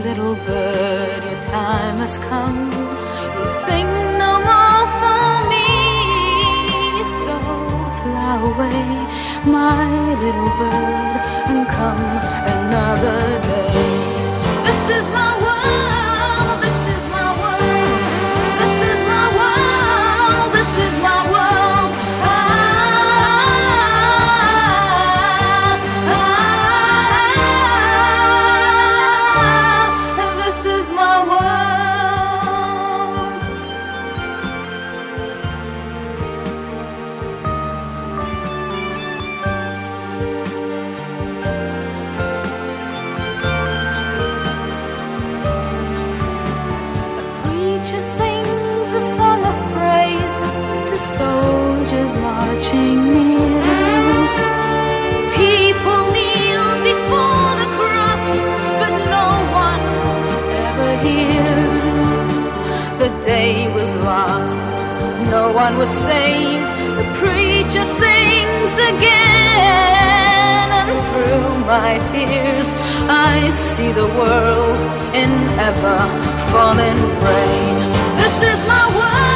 little bird, your time has come. You think no more for me, so fly away, my little bird, and come another day. This is my world, this is my world, this is my world, this is my world. This is my world. A preacher sings a song of praise to soldiers marching near. People kneel before the cross, but no one ever hears. The day was lost, no one was saved. The preacher sings again, and through my tears I see the world in ever falling rain. This is my world.